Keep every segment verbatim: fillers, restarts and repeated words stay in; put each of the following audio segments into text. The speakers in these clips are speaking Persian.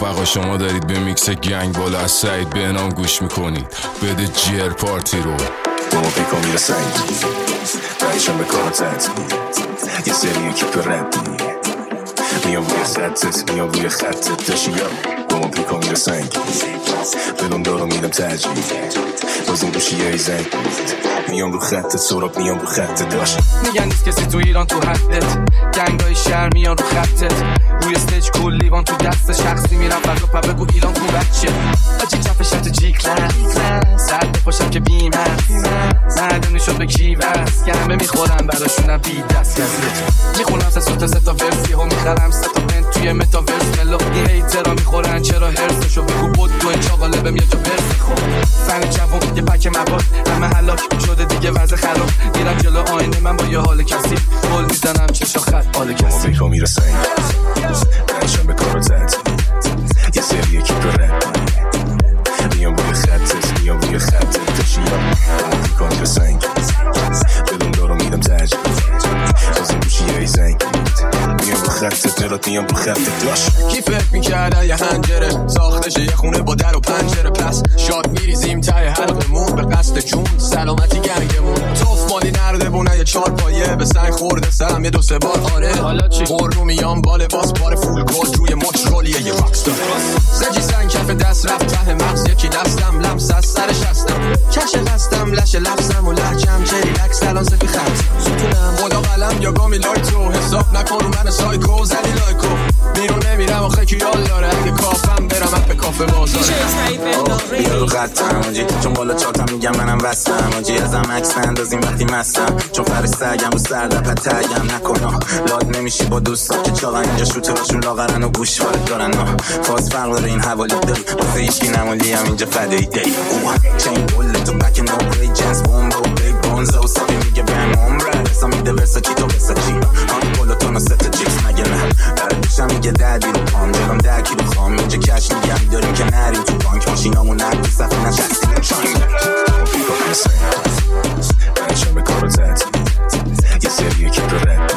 رفقا شما دارید به میکس گنگ بالا از سعید به نام گوش میکنید. بده جیر پارتی رو بابا پیکا میره سنگی رایشم به کارا تعطیلی یه سری اکیپ رپی میام روی خطت میام روی خطت داشیم بابا پیکا میره سنگی بدون دارو میدم ترجیح بازم گوشی یه زنگ میام رو خطت سراب میام رو خطت داشت میگن نیست کسی تو ایران تو حدت گنگای شهر میان رو خطت روی استیج کل لیوان تو دست شخصی میرم فردا پا بگو ایران تو بچه آجی جف شد جی کلاس سر بپاشم که بیم هست معلوم نشد به کی بست گرمه میخورم براشونم بی دست کسیت میخونم سه سوتا سه تا ورسی ها میخرم سه تا پنت توی متاورس ملو این هیترا میخورن چرا هرسشو بگو بود تو این چاقاله بهم یه جا برسی خب فن جوون یه پک مواد همه حلاک شده دیگه وضع خراب میرم جلو آینه من با یه حال کسی گل میزنم چشا خط حال کسی پیکا میره سنگ رایشم به کارا تعطیلی یه سری اکیپ رپی میام روی خطت میام روی خطت داشیم پیکا میره سنگ بدون دارو میدم ترجیح بازم گوشی یه زنگ میام رو خطت مرات میام رو خطت داشت کی فکر میکرده یه هنجره ساختش یه خونه با در و پنجره پس شاد میریزیم تای حلقمون به قصد جون سلامتی گنگمون توف مالی نرده بونه یه چار پایه به سنگ خورده سرم یه دو سه بار آره حالا چی خور رو میام بال باس بار فول گل روی مچ رولیه یه راکستار سجی سنگ کف دست رفت ته مغز یکی دستم لمس از سرش هستم کش قستم لش لفظم و لحجم چه ریلکس الان سفی خط ستونم خدا قلم یا گامی لایتو حساب نکن رو من سایکو زنی لایکو بیرون نمیرم آخه کیال داره اگه کافم برم اپ کافه بازاره بیا رو خطم آجی چون بالا چاتم میگم منم وستم آجی ازم عکس اندازیم وقتی مستم چون فرستگم رو سردپت تگم نکنم لاد نمیشی با دوستا که چاقن اینجا شوتراشون لاغرن و گوش وارد دارن فاز فرق داره این حوالی داری واسه ایشکی نمالی هم اینجا فدایی داری چین گل تو بک نو بری جنس بومبو بری بونزا و سابی میگه بهم عمره حسا میده ورساچی تو ورساچی آن پولوتون و ست جیکس مگه نه بردشم میگه دردی رو پام جلوم در کی رو خام اینجا کش میگم داریم که نریم تو بانک ماشینامون نریم صفحه نشستی نمیشایم پیکا میره سنگ رایشم به کارا تعطیلی یه سری اکیپ رپی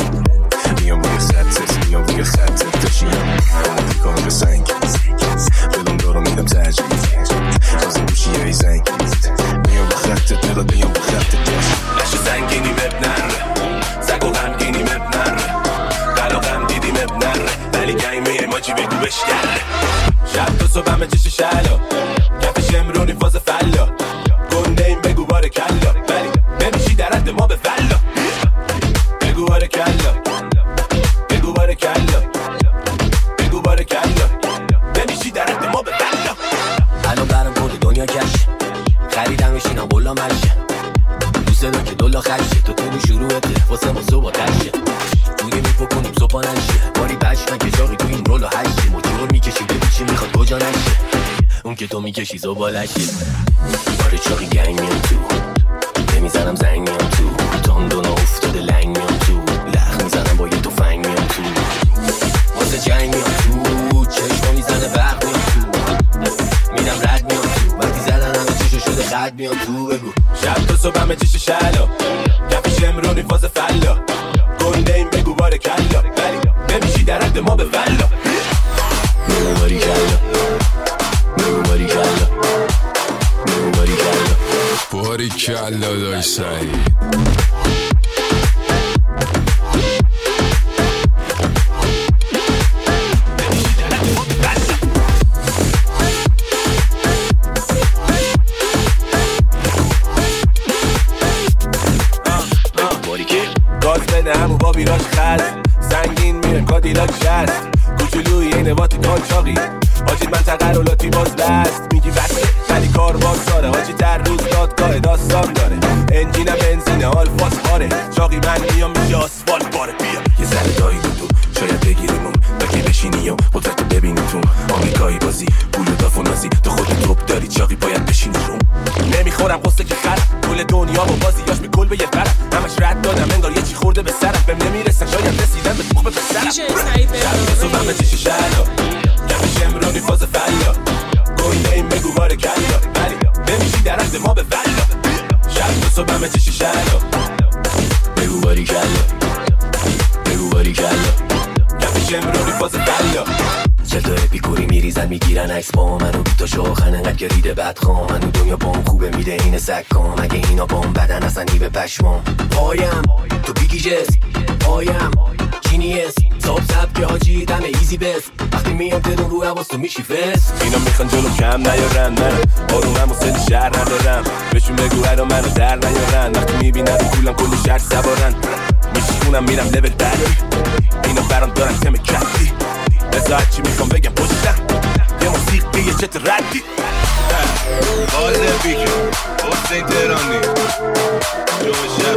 میام روی خطت میام روی خطت داشیم پیکا میره سنگ بدون دارو میدم ترجیح بازم گوشی یه زنگ میام رو خطت مرات میام رو خطت داشت لشه زنگینی مب نره زگ و غمگینی مب نره قلا غم دیدی مب نره ولی گیمه ماجی بگو بشگره شب تا صبح همه چش شلا کفش امرونی فاز فلا گنده این بگو بار کلا ولی نمیشی در حد ما به فلا بگو بار کلا بگو بار کلا بگو بار کلا نمیشی در حد ما به فلا الان برم کل دنیا کش خریدم بشینم بلا مشه دوست دارم که دولا خشه تو تو شروعته واسه ما صبح تشه توی میپو کنیم صبح نشه باری بشمن که جاقی تو این رول و هشه موتور میکشیم ببین چی میخواد کجا نشه اون که تو میکشی زبالشه باره چاقی گنگ میام تو نمیزنم زنگ میام تو تاندونا افتاده لنگ میام تو لخ میزنم با یه توفنگ میام تو واسه جنگ میام تو چشما میزنه برق میام تو میرم رد میام تو وقتی زدن همه چشو شده خد میام تو بگو شب تا صبح همه چش شلا کفش امرونی فاز فلا گنده این بگو بار کلا ولی نمیشی در حد ما به فلا بگو باری کلا بگو باری کلا بگو باری کلا باری کلا دای سعید گاز بده همو با بیراش خست سنگین میره کادیلاک شست کوچولوی اینه واتی کانچاقی حاجی منطقه رو لاتی باز بست میگی بسته ولی کار باز داره حاجی در روز دادگاه داستان داره انجینه بنزینه آلفاس باره چاقی من میام میشه آسفالت باره بیا یه ذره دایی بود تو شاید بگیریمون تا که بشینی و قدرت ببینی تو آمریکایی بازی پول و داف و نازی تو خود توپ داری چاقی باید بشینی روم نمیخورم قصه که خرم کل دنیا با بازیاش به گل به یه فرم همش رد دادم انگار یه چی خورده به سرم بهم نمیرسن شاید رسیدن به تخم پسرم شب صبح همه چیش شلا کفش امرونی فاز فلا گنده این بگو بار کلا ولی نمیشی در حد ما به فلا شب صبح همه چیش شلا بگو باری کلا بگو باری کلا کفش امرونی فاز فلا چطور اپیکوری میریزن میگیرن عکس با منو بیتا شاخن انقدر که ریده بدخوام منو دنیا بام خوبه میده این سکام اگه اینا بام بدن اصلا نی به پشمام پایم تو بیگیجس پایم جینیس ساب سب که حاجی دم ایزی بس وقتی میام تدون رو حواستو میشی فس اینا میخوان جلو کم نیارن من آرومم و سن شهر ندارم بهشون بگو هر منو در نیارن وقتی میبینن رو کولم کل شهر سوارن میشونم میرم لول بعدی اینا برام دارن تم کردی بذار چی میخوام بگم پشتم یه موسیقی یه چت ردی قاله بیکن حسین تهرانی جمع شب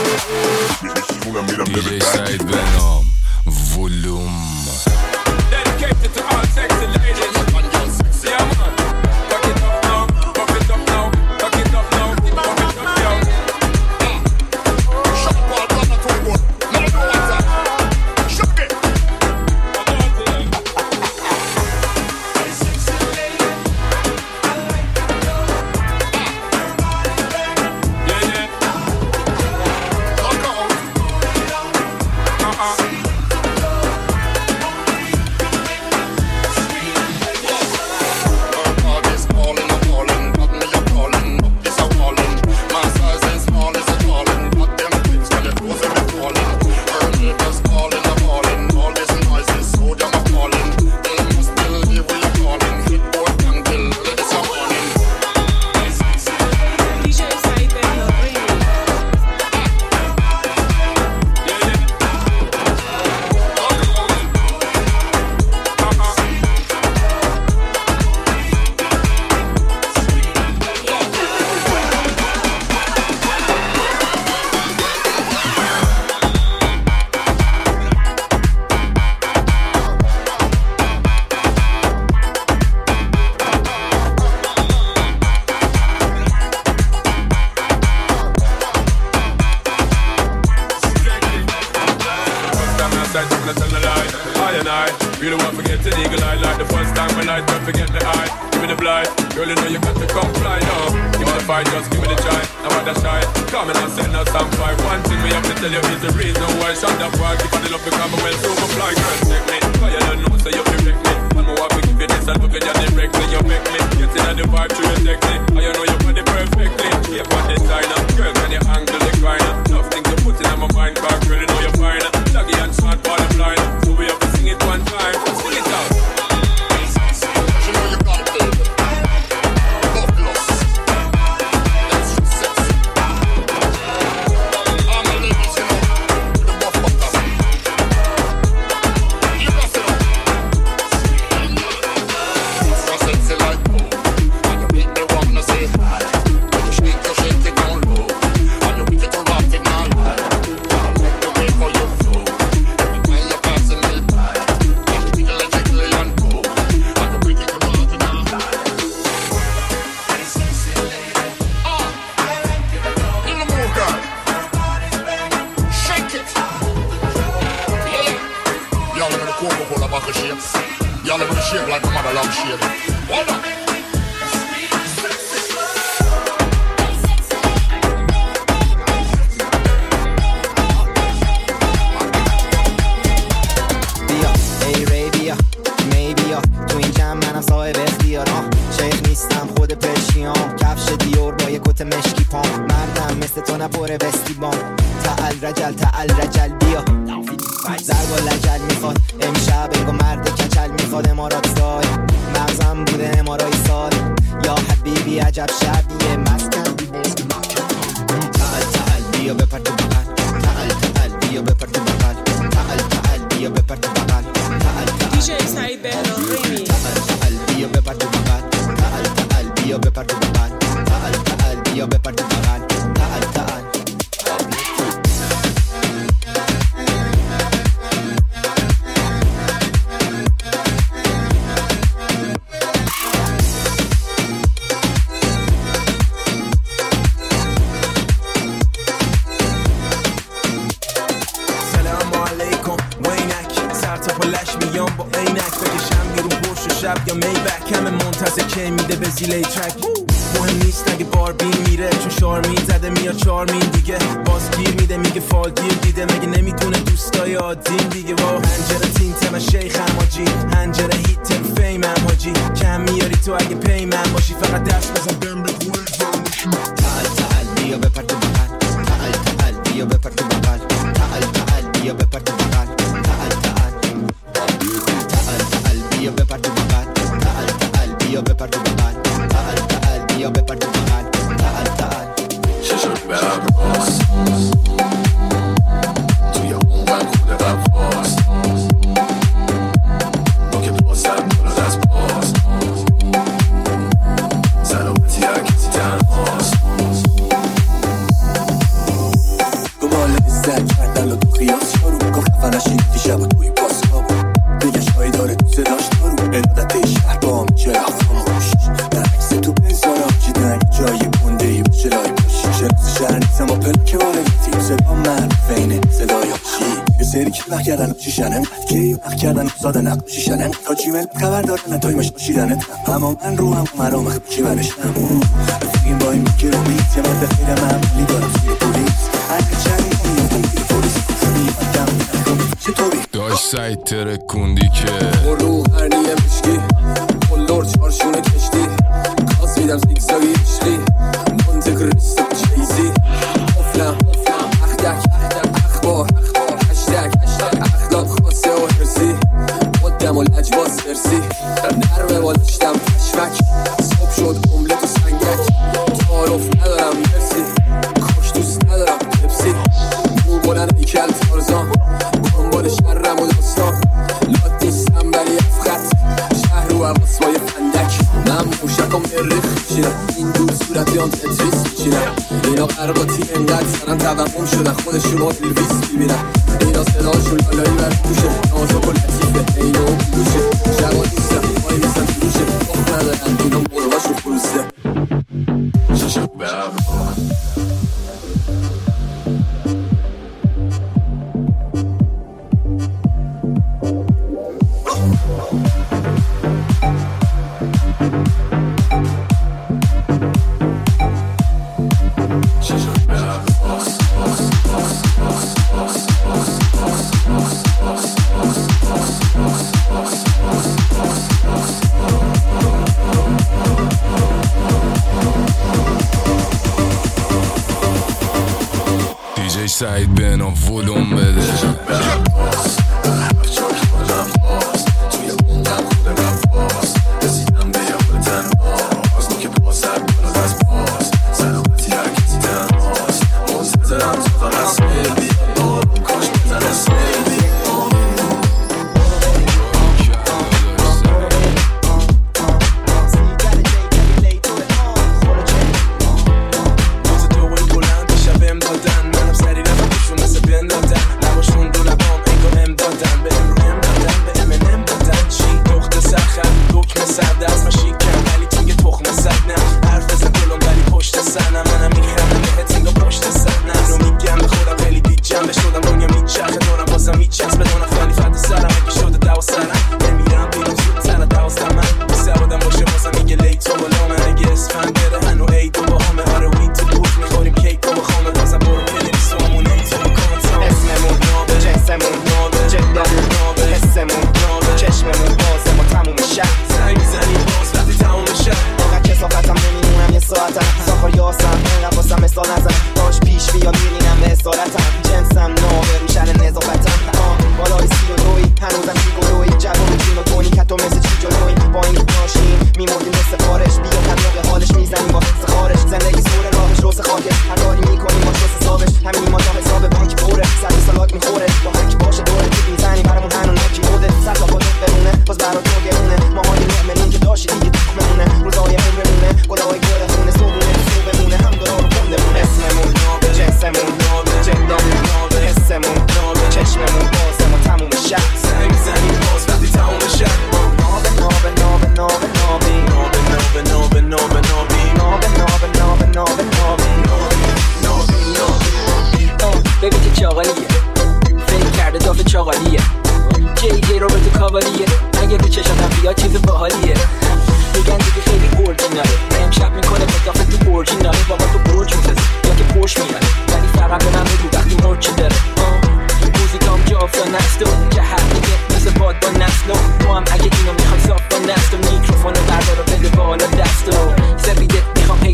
میام دی جی سعید بنام ولوم Dedicated to all sexy ladies Yeah man Fuck it up now Fuck it up now Fuck it up now Fuck it up now Shut up all brother too good Now do what's that Shut it Yeah yeah Look out Uh-uh Really won't forget the eagle eye like the first time when I don't forget the eye. Give me the blind, girl you know you got to come fly now. Give me the fight, just give me the try. Now what the shy, come and I'll send out some fight. One thing we have to tell you is the reason why. Shut up, why keep on the love become a well super fly. Girl, take me, why you don't know so you direct me. One more want to give you this and look at you directly. You make me, get in on the vibe to reject me. And you know you got it perfectly. Keep on designer, girl can you angle the grinder. Nothing to put in on my mind back, girl you know you're fine. Laggy and smart ball of line. So we have to sing it one time. Pull it out. You know you got it, baby. Buffaloes. That's just sexy. I'm a ladies, you know. With the buff butters. You got it. It's so sexy like boom. And you make me wanna say hi. When you shake, you shake it down low. And you make it to rock it now. I like the way for you flow. Every time you're passing me by. And you wiggle and jiggle and go. And you bring it to rock it now. In the mood, girl. Shake it. Yeah. Y'all live in a cocoa full of buckle shapes. Y'all live in a shape like a mother love shape. Hold on. بیا ای ری بیا می بیا تو این جمع منم صاحب اختیارم شیخ نیستم خود پرشیام کفش دیور با یک کت مشکی پام مردم مثل تو نپره بستی بام تعال رجل تعال رجل بیا زرگ و لجل میخواد امشب انگو مرد کچل میخواد امارات سال مغزم بوده امارای سال یا حبیبی عجب شبیه مسکن تعال تعال بیا بپر تو بغل تعال تعال بیا بپر تو بغل تعال تعال بیا بپر تو بغل تعال دی جی سعید بهرام ریمی تعال تعال بیا بپر تو بغل تعال تعال بیا بپر تو بغل تعال تعال بیا بپر تو بغل تعال تعال سلام علیکم وینک سر تا پلش میام با عینک بکشم بیرون پرش و شب یا میبک همه منتظر که میده به زیله ترک مهم نیست اگه باربی میره چون شارمی زده میاد چار میل دیگه باز گیر میده میگه فال گیر دیده مگه نمیدونه دوستای عادیم دیگه با هنجره تین تم شیخ هماجی هنجره هیت تم فیم هماجی کم میاری تو اگه پیمن باشی فقط دست بزن بهم بگو تعال تعال بیا بپر تو بغل تعال تعال بیا بپر تو بغل تعال تعال بیا بپر تو بغل تعال تعال تعال تعال بیا بپر تو بغل تعال تعال بیا بپر تو بغل تعال تعال بیا بپر تو بغل تعال تعال چشم به عباس توی اون من خود قفاس نوک پاسم کناد از پاس سلامتی هرکسی تنهاست گماله بیزد کردن و تو خیاس شارو گفت خفنشی دیشب و توی پاس کابو دیگه شایی داره تو صداش دارو ارادت شهر با هم چرا خاموش در عکس تو بزارا جیدن جای گنده ای باشه لای باشی شناس شهر نیستم و پلکه وارگیتی صدا معروف اینه صدای آشی یه سری که وقت کردن چیشنن که وقت کردن ساده نقشیشنن تا جیمل خبر دارن تایمش باشیدنت اما من رو هم مرام خبکی منش نمون رفیقیم با این میگه رو بیت یه مرد خیلی مملی دارم سوی پولیس هرکه چنی میفتم توی پولیس میفتم میفتم چطوری داشت سعید ترکوندی که برو هرنیه مشکی کلور چارشونه کشتی کاز میدم زیگزاگی اشلی منطق ریستا چیزی افلم اخدک اخبار هشتگ اخلاق خاصه و حرزی مدم و لجباز فرسی نرمه بالشتم پشمک صبح شد املت و سنگک تعارف ندارم مرسی کاش دوست ندارم پپسی مو بلند ایکل تارزان دنبال شرم و داستان لات نیستم ولی افخط شهر و عباس بای فندک من موشکم مریخ میشینم این دور صورتیان تتریس میشینم اینا قرباتی انقدر سرم توهم شدن خودشون رو الویس میبینم اینا صداشون لالایی بر پوشه نازک و لطیفه اینا و بلوشه شبا نیستم پایی نیستم فروشه آخ ندارن اینا مرغاشون فروسته چشم به عباس سعید به نام ولوم بده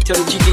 بیتاره جیک